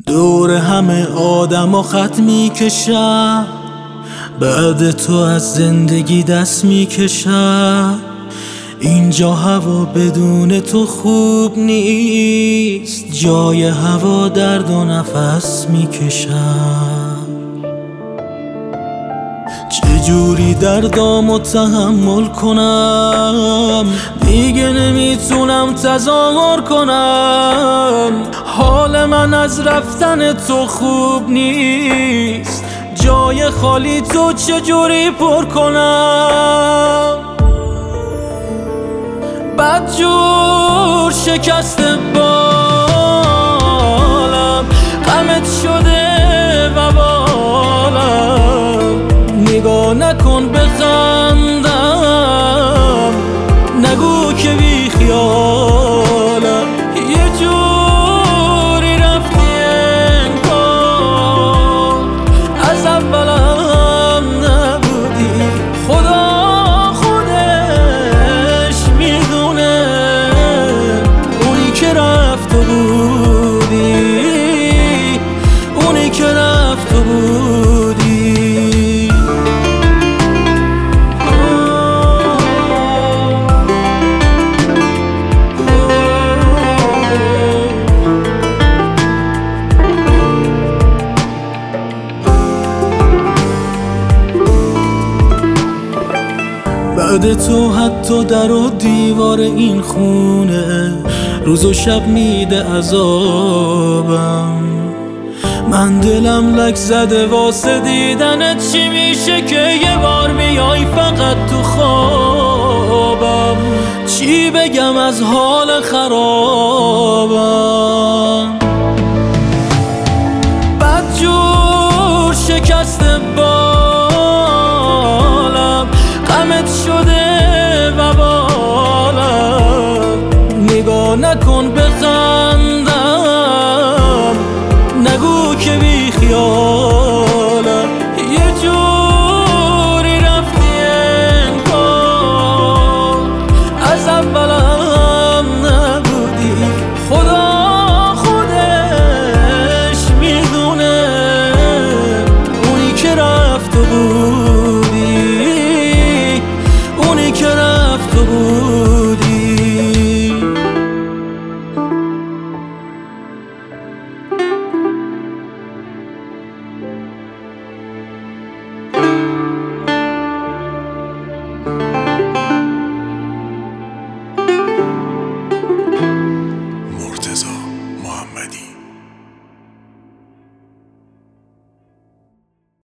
دور همه آدم ها خط میکشم، بعد تو از زندگی دست میکشم. اینجا هوا بدون تو خوب نیست، جای هوا درد و نفس میکشم. چجوری دردامو تحمل کنم، دیگه نمیتونم تظاهر کنم. حال من از رفتن تو خوب نیست، جای خالی تو چجوری پر کنم. بدجور شکسته بالم، غمت شده و بالم. نگاه نکن بخندم، نگو که بی خیالم. یه جوری رفتی انگار از اولم نبودی. خدا خودش میدونه اونی که رفت و بودی، اونی که رفت و بودی. بعد تو حتی در و دیوار این خونه روز و شب میده عذابم. من دلم لک زده واسه دیدنت، چی میشه که یه بار بیای فقط تو خوابم. چی بگم از حال خرابم، بدجور شکسته بالم، غمت شده و بالم. نگاه نکن بخندم، نگو که بی خیالم. یه جوری رفتی انگار از اولم نبودی. خدا خودش میدونه اونی که رفت و بودی، اونی که رفت و بودی. مرتضی محمدی.